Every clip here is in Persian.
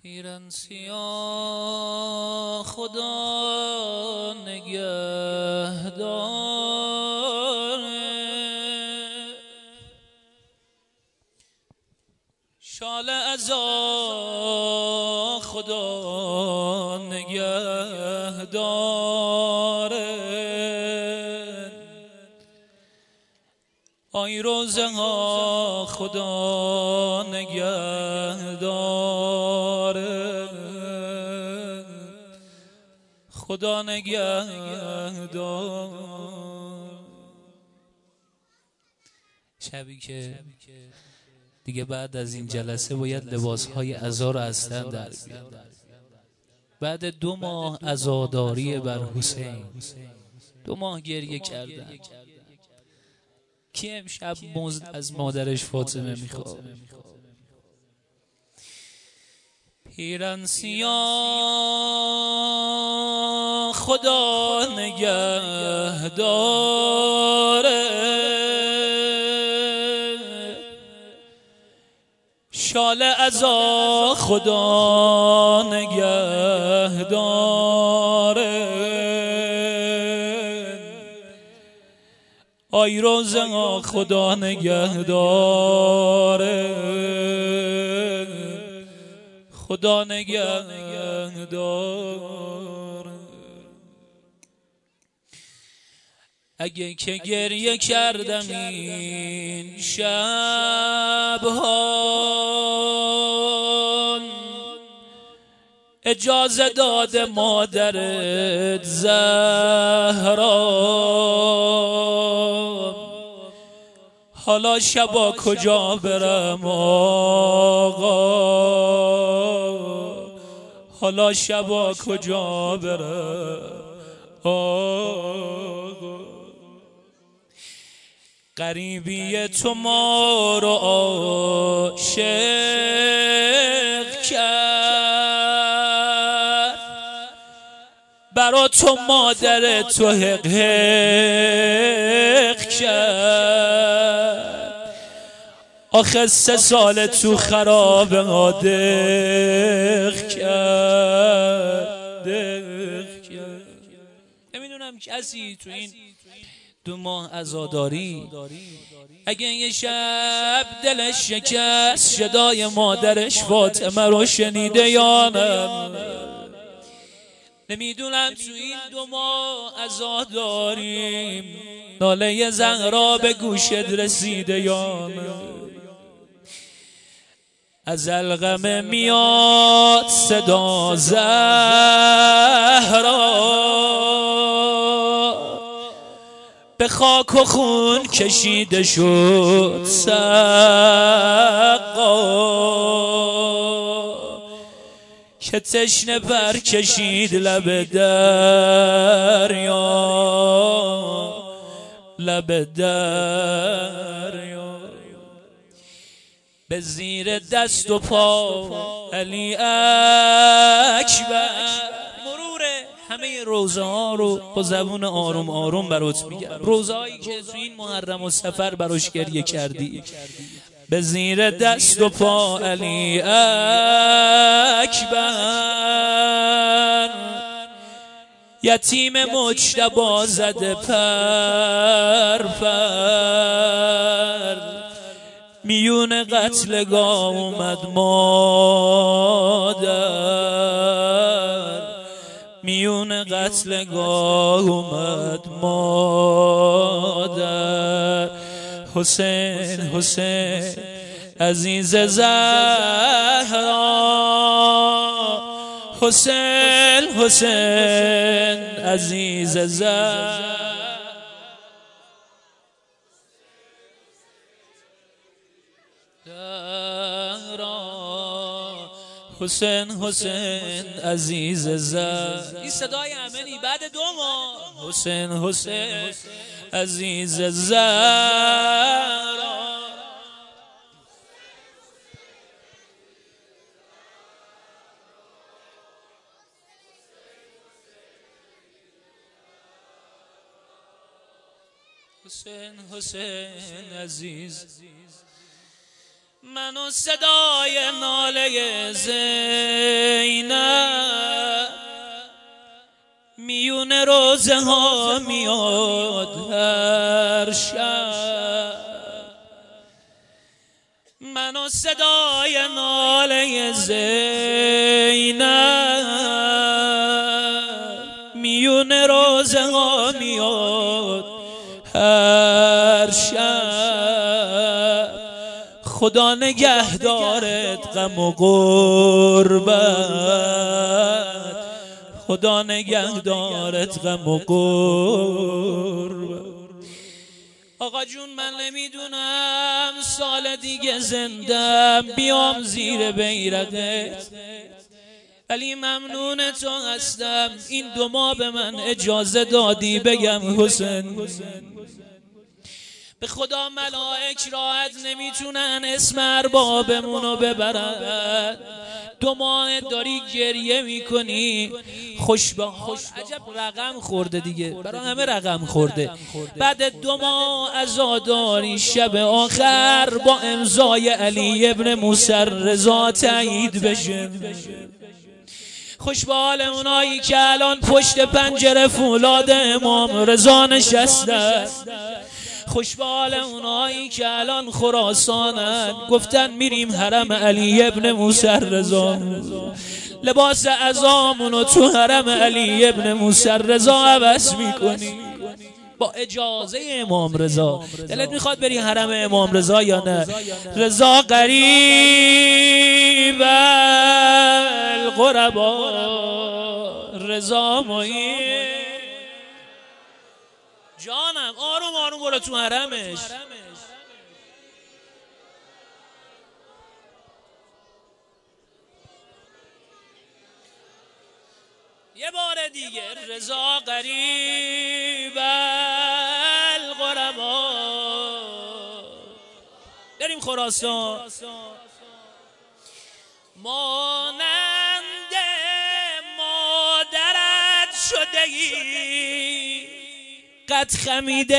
پیرن سیاه خدا نگهداره، شال عزا خدا نگهداره، آی روزه ها خدا نگهداره، خدا نگهدار. شبی که دیگه بعد از این جلسه باید لباسهای عزا رو از تن در بیارم. بعد 2 ماه عزاداری بر حسین، 2 ماه گریه کردن. کی امشب مزد از مادرش فاطمه میخواد؟ پیرن سیاه خدا نگهداره، شال عزا خدا نگهداره، آی روزه ها خدا نگهداره، خدا نگهدار. اگه که گریه کردم این شبها، اجازه داده مادرت زهرا، حالا شبا کجا برم آقا، حالا شبا کجا برم آقا. غریبی تو ما رو عاشق کرد، برا تو مادر تو حق کرد، آخه 3 سال تو خراب دق کرد. نمیدونم کسی تو این 2 ماه عزاداری اگه یه شب دلش شکست صدای مادرش فاطمه رو شنیده یا نه. نمیدونم تو این 2 ماه عزاداری ناله زهرا به گوشت رسیده یا نه. از القمه میاد صدا زهرا، به خاک و خون کشیده شد سقا، که تشنه پر کشید لب دریا، لب دریا. به زیر دست و پا علی اکبر، مرور همه روزه ها رو با زبون آروم آروم برات میگم، روزه هایی که تو این محرم و سفر براش گریه کردی. به زیر دست و پا علی اکبر، یتیم مجتبی زده پر، میون قتلگاه اومد مادر، میون قتلگاه اومد مادر. حسین حسین عزیز زهرا، حسین حسین عزیز زهرا. حسین حسین عزیز زهرا. این صدای امنی بعد 2 ماه. حسین حسین عزیز زهرا، حسین حسین عزیز. منو صدای ناله زندگی روزه ها میاد هر شب، من و صدای ناله زینب میون روزه ها میاد هر شب. خدا نگهدارت غم و غربت، خدا نگهدارت غم و غربت. آقا جون من نمیدونم سال دیگه زندم بیام زیر بیرقت، ولی ممنون تو هستم این 2 ماه به من اجازه دادی بگم حسین. به خدا ملائک راحت نمیتونن اسم اربابمونو ببرن. 2 ماه داری گریه میکنی، خوش به حال. عجب رقم خورده دیگه، برای همه رقم خورده. بعد 2 ماه عزاداری شب آخر با امضای علی ابن موسی رضا تایید بشه. خوش به حال اونایی که الان پشت پنجره فولاد امام رضا نشستن. خوش به حال اونایی که الان خراسانن گفتن میریم حرم علی ابن موسی رضا، لباس عزامونو تو حرم علی ابن موسی رضا عوض میکنی با اجازه امام رضا. دلت میخواد بری حرم امام رضا یا نه؟ رضا قریب الغربا، رضا معین. جانم آروم آروم برو تو حرمش. یه بار دیگه رضا قریب الغربا. بریم خراسان. مانند مادرت شده ای، قد خمیده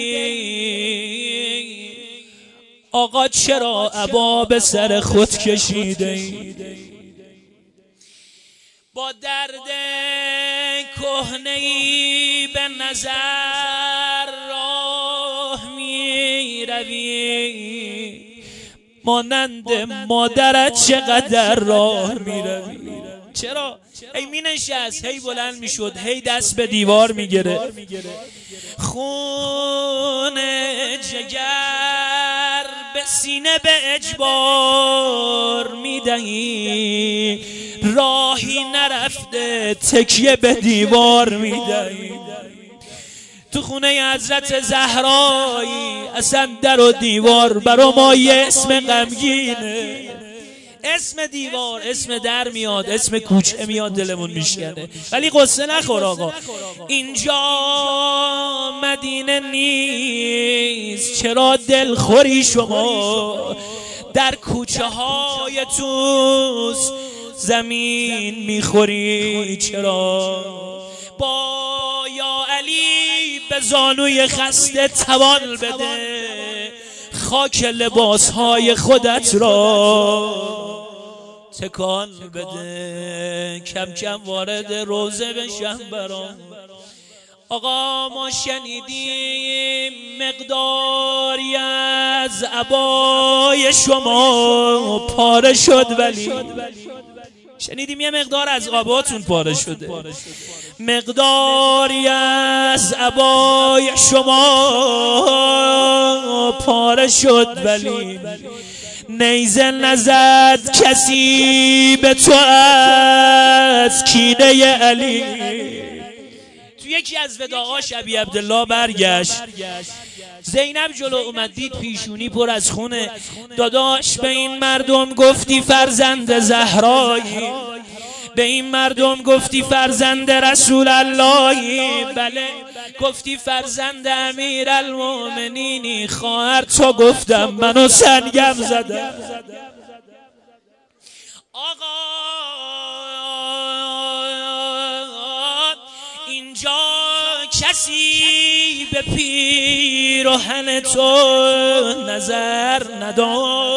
ای، آقا چرا عبا به سر خود کشیده ای؟ با درد کهنه‌ای به نظر راه می روی، مانند مادرت چقدر راه می روی. چرا؟ هی می نشست، هی بلند می شد، هی دست به دیوار می گره. خون جگر به سینه به اجبار می دهی، راهی نرفته تکیه به دیوار می دهی. تو خونه حضرت زهرایی اصلا در و دیوار برا ما یه اسم غمگینه. اسم دیوار، اسم در میاد، اسم کوچه میاد، دلمون میشکنه. ولی قصه نخور آقا، اینجا مدینه نیست. چرا دلخوری شما؟ در کوچه های توس زمین میخوری. چرا؟ با یا علی به زانوی خسته توان بده، خاک لباسهای خودت را تکان بده. کم کم وارد روزه بشم برام. آقا ما شنیدیم مقداری از عبای شما پاره شد، ولی شنیدیم یه مقدار از عباتون پاره شده. مقداری از عبای شما پاره شد، ولی نیزه نزد کسی به تو از کینه علی. تو یکی از وداعاش ابی عبدالله برگشت، زینب جلو اومد دید پیشونی پر از خونه. داداش به این مردم گفتی فرزند زهرایی، به این مردم گفتی فرزند رسول اللهی، بله گفتی فرزند امیر المؤمنینی. خواهر تو گفتم منو سنگم زدم. آقا اینجا کسی به پیراهن تو نظر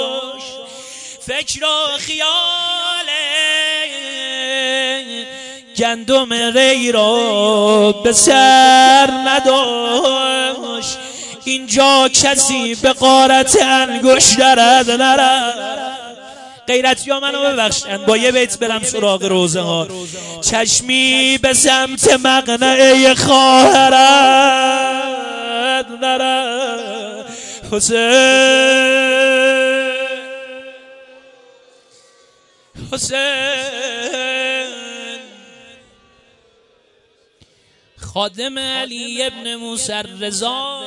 نداشت. فکر و خیال گندم ری را به سر نداشت. اینجا کسی به غارت انگشت درد نرفت. غیرتی ها منو ببخشن، با یه بیت برم سراغ روزه ها. چشمی به سمت مقنعه خواهرت نرفت. حسین خادم علی ابن موسی رضا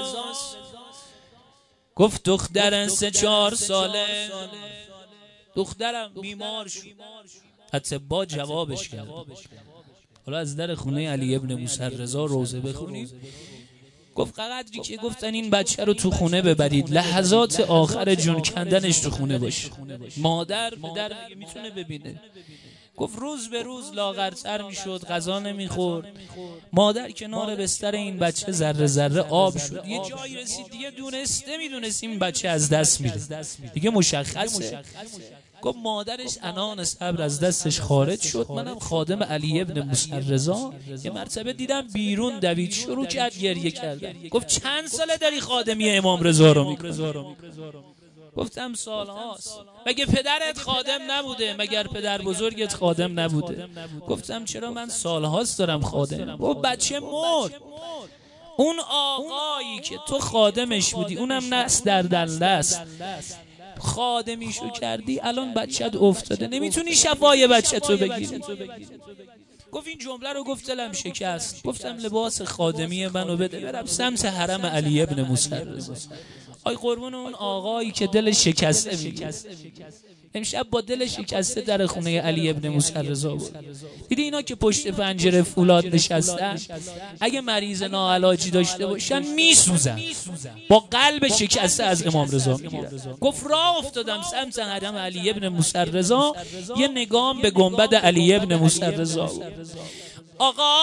گفت دختر 3-4 ساله، دخترم بیمار شد. اتباع جوابش کرد. حالا از در خونه علی ابن موسی رضا روزه بخونید. گفت قدری که گفتن این بچه رو تو خونه ببرید، لحظات آخر جون کندنش تو خونه باشه. مادر پدر میتونه ببینه. گفت روز به روز لاغرتر میشد، غذا نمیخورد. مادر کنار بستر این بچه ذره ذره آب شد. یه جایی رسید دیگه میدونست این بچه از دست میره، دیگه مشخصه. گفت مادرش عنان صبر از دستش خارج شد. منم خادم علی ابن موسی رضا یه مرتبه دیدم بیرون دوید، شروع کرد گریه کردن. گفت چند ساله داری خادمی امام رضا رو میکنی؟ گفتم سال هاست. مگه پدرت خادم نبوده؟ مگر پدر بزرگت خادم نبوده؟ گفتم چرا من سال هاست دارم خادم. گفت بچه مرد. اون آقایی که تو خادمش بودی، اونم نس در دنده است، خادمیشو کردی، الان بچت افتاده، نمیتونی شفای بچه تو بگیری. گفت این جمله رو گفت دلم شکست. گفتم لباس خادمی منو بده برم سمت حرم علی ابن موسی رضا. آی قربون اون آقایی که دل شکسته میگه. امشب با دل شکسته در خونه علی ابن موسی رضا بود. دیدی اینا که پشت پنجره فولاد نشستن، اگه مریض ناعلاجی داشته باشن میسوزن، با قلب شکسته از امام رضا میگیرن. گفت راه افتادم سمت حرم علی ابن موسی رضا، یه نگام به گنبد علی ابن موسی رضا بود. آقا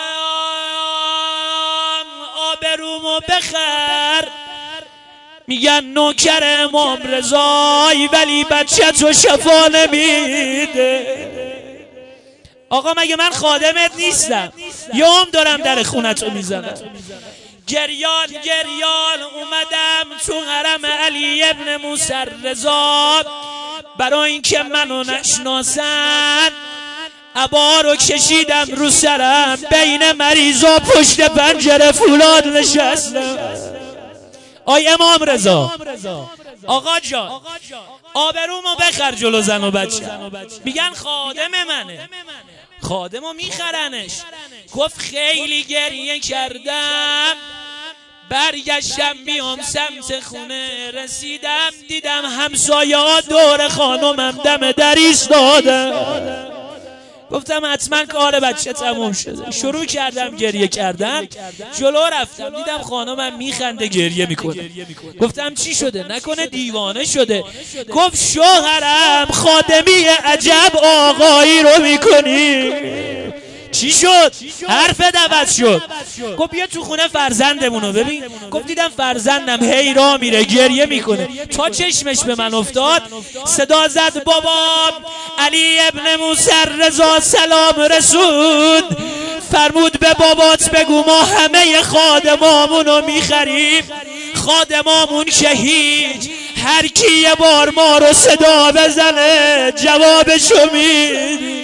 آبرومو بخر، میگن نوکر امام رضایی ولی بچه تو شفا نمیده. آقا مگه من خادمت نیستم؟ یوم دارم در خونتو میزنم. گریان اومدم تو حرم علی ابن موسی رضا، برای اینکه منو نشناسن عبا رو کشیدم رو سرم، بین مریضا پشت پنجره فولاد نشستم. آی امام رضا، آقا جان آبرومو بخر جلو زن و بچه. میگن خادم منه، خادمو میخرنش. گفت خیلی گریه کردم، برگشتم بیام سمت خونه، رسیدم دیدم همسایه ها دور خانمم دم در ایستادن. گفتم حتما کار بچه تموم شده. شروع کردم گریه کردن، جلو رفتم دیدم خانمم میخنده گریه میکنه. گفتم چی شده؟ نکنه دیوانه شده؟ گفت شوهرم خادمی عجب آقایی رو میکنی. چی شد؟ حرف عوض شد. گفت بیا تو خونه فرزندمونو ببین. گفت دیدم فرزندم هی راه میره گریه میکنه، تا چشمش به من افتاد صدا زد بابام علی ابن موسی رضا سلام رسول، فرمود به بابات بگو ما همه خادمامونو میخریم، خادمامون که هیچ، هر کی یه بار ما رو صدا بزنه جوابشو میدی.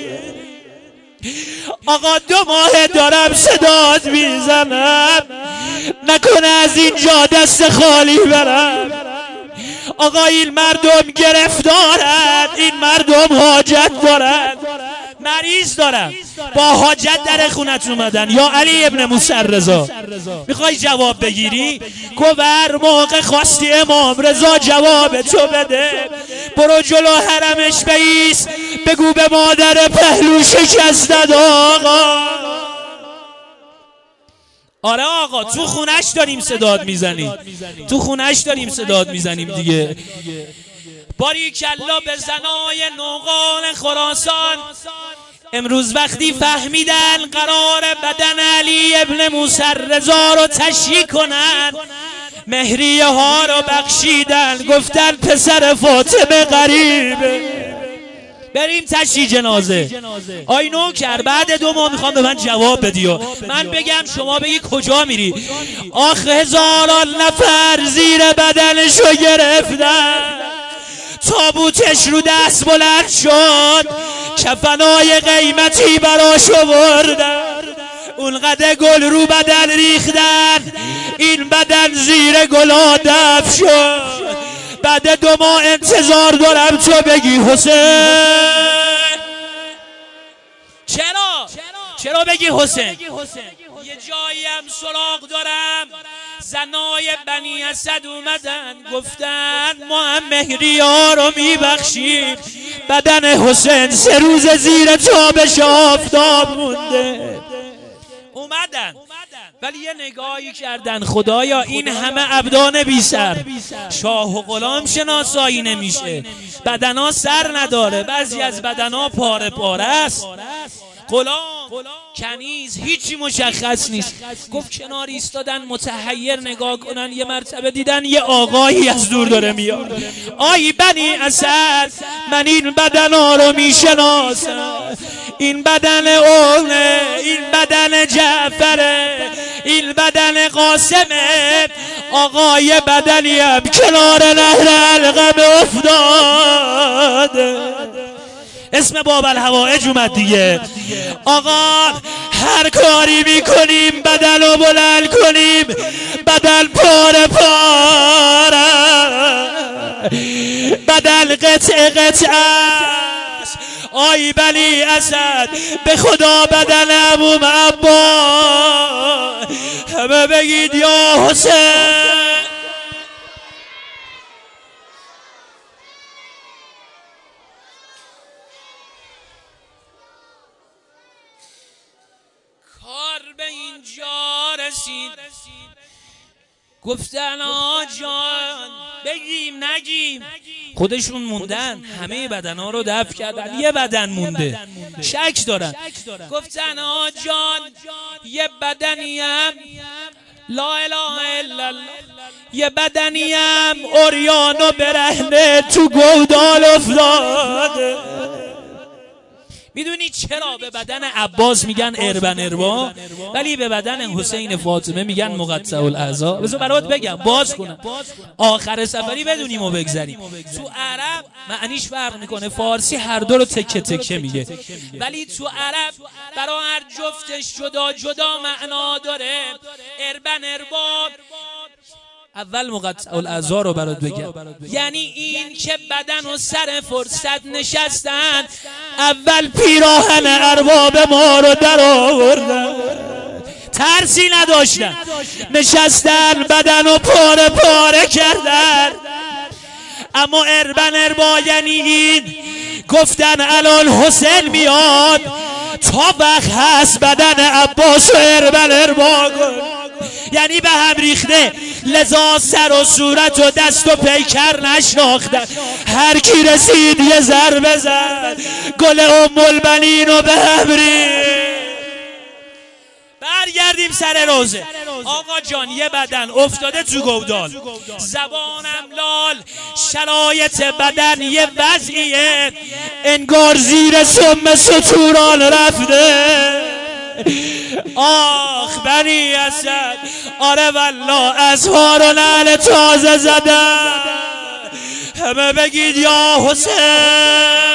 آقا 2 ماه دارم صدات میزنم، نکنه از اینجا دست خالی برم. آقا این مردم گرفتارن، این مردم حاجت دارن، مریض دارن، با حاجت در خونت اومدن. یا علی ابن موسی رضا میخوای جواب بگیری؟ کوبر موقع خواستی امام رضا جواب تو بده، برو جلو حرمش بیست، بگو به مادر پهلو شکستد. آقا آره آقا تو خونش داریم صداد میزنیم، تو خونش داریم صداد میزنیم دیگه. باریکالله به زنای نوقان خراسان. امروز وقتی فهمیدن قرار بدن علی ابن موسی رضا رو تشییع کنن، مهریه ها رو بخشیدن، گفتن پسر فاطمه غریبه، بریم تشییع جنازه. آی نوکر بعد 2 ماه میخوام به من جواب بدی و من بگم شما بگی کجا میری. آخ هزاران نفر زیر بدنشو گرفتن، تابوتش رو دست بلند شد، کفنای قیمتی براش آوردن، اونقدر گل رو بدن ریختن این بدن زیر گلا دفن شد. بعد 2 ماه انتظار دارم تو بگی حسین. چرا بگی حسین؟ یه جایی هم سراغ دارم، زنای بنی اسد اومدن گفتن ما هم مهریار رو میبخشیم. بدن حسین 3 روز زیر تابش آفتاب مونده. اومدن ولی یه نگاهی کردن، خدایا این همه ابدان بی سر، شاه و غلام شناسایی نمیشه، بدنا سر نداره، بعضی از بدنا پاره پاره است، غلام کنیز هیچی مشخص نیست. گفت کنار ایستادن متحیر نگاه کنن، یه مرتبه دیدن یه آقایی از دور داره میاد. آی بنی اسد من این بدنا رو میشناسم، این بدن اونه، این بدن جعفره، این بدن قاسمه. آقای بدنیم کنار نهر علقم افتاده. اسم باب الحوائج اومد دیگه. آقا هر کاری میکنیم بدن رو بلند کنیم، بدن پاره پاره، بدن قطع قطع است. آی بنی اسد به خدا بدن عموم عبا، همه بگید یا حسین. کار به اینجا رسید گفتن آجان بگیم نگیم، خودشون موندن، همه بدنها رو دفن کردن، یه بدن مونده، شک دارن. گفتن آجان یه بدنیم لا اله الا الله، یه بدنیم اوریان و برهنه تو گودال افتاده. میدونی چرا به بدن عباس میگن اربن اربا ولی به بدن حسین فاطمه میگن مقطع الاعضا؟ بذار برات بگم، باز کنم، آخر سفری بدونیم و بگذریم. تو عرب معنیش فرق میکنه، فارسی هر دو رو تکه تکه میگه، ولی تو عرب برای هر جفتش جدا جدا معنا داره. اربن اربا اول مقطع الاعضا رو برات بگم، یعنی این که بدن و سر فرصت نشستن، اول پیراهن ارباب ما رو در آوردن، ترسی نداشتن، نشستن بدن و پاره پاره کردن. اما اربن اربا یعنی این، گفتن الان حسین میاد، تا وقت هست بدن عباس و اربن اربا یعنی به هم ریخته، لذا سر و صورت و دست و پیکر نشناختن. هر کی رسید یه ضربه زد، گل ام البنین رو به هم ریخت. برگردیم سر روزه. آقا جان یه بدن افتاده تو گودال، زبانم لال، شرایط بدن یه وضعیه انگار زیر سم ستوران رفته. آخ بنی اسد، آره والله ازهار و نعل تازه زدن، همه بگید یا حسین.